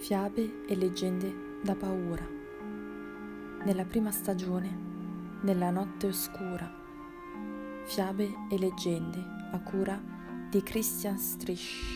Fiabe e leggende da paura. Nella prima stagione, nella notte oscura. Fiabe e leggende a cura di Christian Strisch.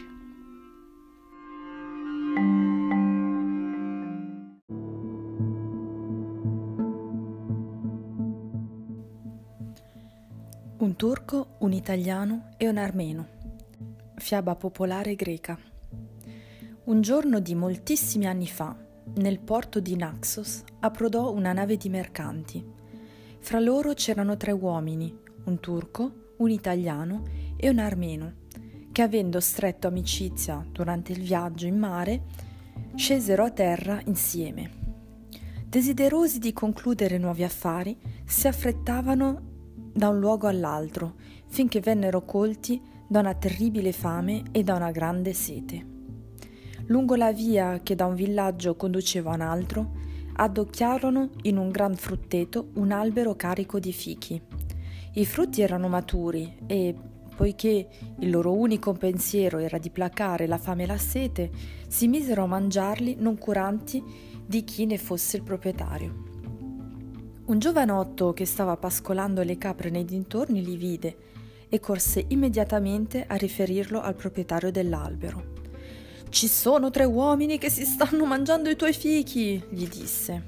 Un turco, un italiano e un armeno. Fiaba popolare greca. Un giorno di moltissimi anni fa, nel porto di Naxos, approdò una nave di mercanti. Fra loro c'erano 3 uomini, un turco, un italiano e un armeno, che avendo stretto amicizia durante il viaggio in mare, scesero a terra insieme. Desiderosi di concludere nuovi affari, si affrettavano da un luogo all'altro, finché vennero colti da una terribile fame e da una grande sete. Lungo la via che da un villaggio conduceva a un altro, addocchiarono in un gran frutteto un albero carico di fichi. I frutti erano maturi e, poiché il loro unico pensiero era di placare la fame e la sete, si misero a mangiarli non curanti di chi ne fosse il proprietario. Un giovanotto che stava pascolando le capre nei dintorni li vide e corse immediatamente a riferirlo al proprietario dell'albero. «Ci sono 3 uomini che si stanno mangiando i tuoi fichi», gli disse.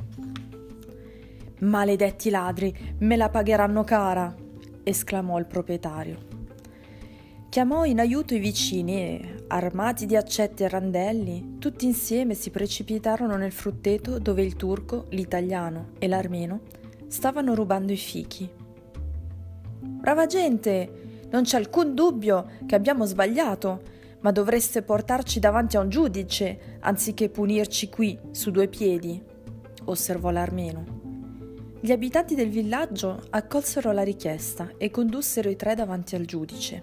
«Maledetti ladri, me la pagheranno cara», esclamò il proprietario. Chiamò in aiuto i vicini e, armati di accette e randelli, tutti insieme si precipitarono nel frutteto dove il turco, l'italiano e l'armeno stavano rubando i fichi. «Brava gente, non c'è alcun dubbio che abbiamo sbagliato, ma dovreste portarci davanti a un giudice anziché punirci qui su 2 piedi», osservò l'armeno. Gli abitanti del villaggio accolsero la richiesta e condussero i 3 davanti al giudice.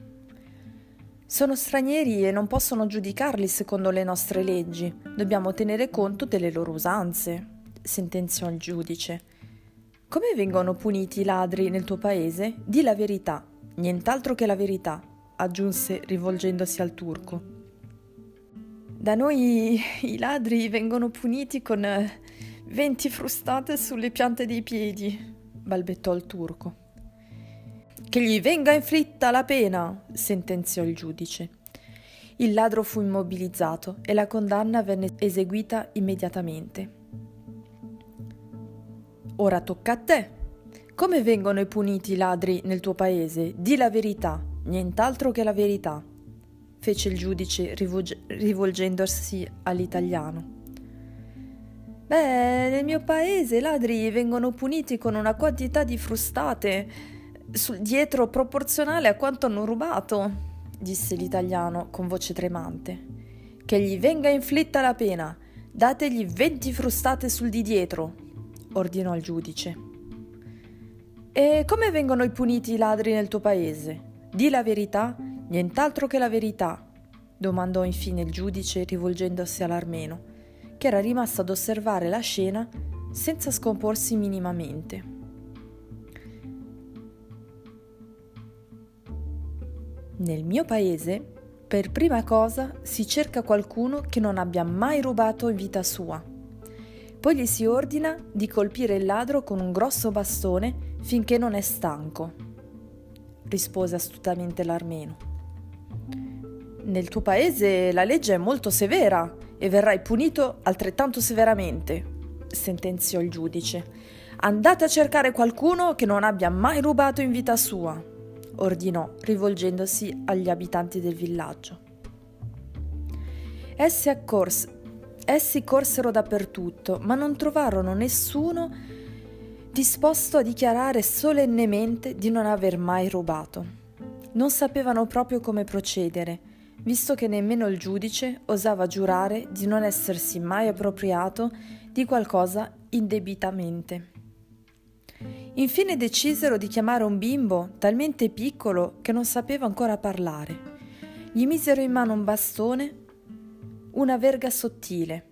«Sono stranieri e non possono giudicarli secondo le nostre leggi. Dobbiamo tenere conto delle loro usanze», sentenziò il giudice. «Come vengono puniti i ladri nel tuo paese? Di la verità, nient'altro che la verità», aggiunse rivolgendosi al turco. «Da noi i ladri vengono puniti con 20 frustate sulle piante dei piedi», balbettò il turco. «Che gli venga inflitta la pena», sentenziò il giudice. Il ladro fu immobilizzato e la condanna venne eseguita immediatamente. «Ora tocca a te. Come vengono puniti i ladri nel tuo paese? Di la verità, nient'altro che la verità», fece il giudice rivolgendosi all'italiano. «Beh, nel mio paese i ladri vengono puniti con una quantità di frustate sul dietro proporzionale a quanto hanno rubato», disse l'italiano con voce tremante. «Che gli venga inflitta la pena, dategli 20 frustate sul di dietro», ordinò il giudice. «E come vengono puniti i ladri nel tuo paese? Di la verità, nient'altro che la verità», domandò infine il giudice rivolgendosi all'armeno, che era rimasto ad osservare la scena senza scomporsi minimamente. «Nel mio paese, per prima cosa, si cerca qualcuno che non abbia mai rubato in vita sua. Poi gli si ordina di colpire il ladro con un grosso bastone finché non è stanco», rispose astutamente l'armeno. «Nel tuo paese la legge è molto severa e verrai punito altrettanto severamente», sentenziò il giudice. «Andate a cercare qualcuno che non abbia mai rubato in vita sua», ordinò rivolgendosi agli abitanti del villaggio. Essi corsero dappertutto, ma non trovarono nessuno disposto a dichiarare solennemente di non aver mai rubato. Non sapevano proprio come procedere, visto che nemmeno il giudice osava giurare di non essersi mai appropriato di qualcosa indebitamente. Infine decisero di chiamare un bimbo talmente piccolo che non sapeva ancora parlare. Gli misero in mano un bastone, una verga sottile.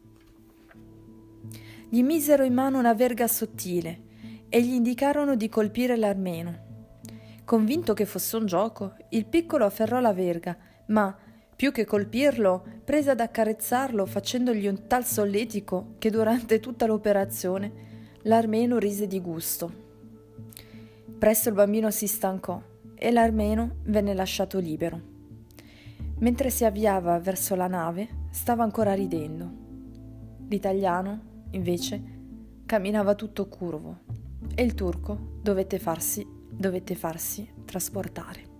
E gli indicarono di colpire l'armeno. Convinto che fosse un gioco, il piccolo afferrò la verga, ma Più che colpirlo, prese ad accarezzarlo facendogli un tal solletico che durante tutta l'operazione l'armeno rise di gusto. Presto il bambino si stancò e l'armeno venne lasciato libero. Mentre si avviava verso la nave, stava ancora ridendo. L'italiano, invece, camminava tutto curvo e il turco dovette farsi trasportare.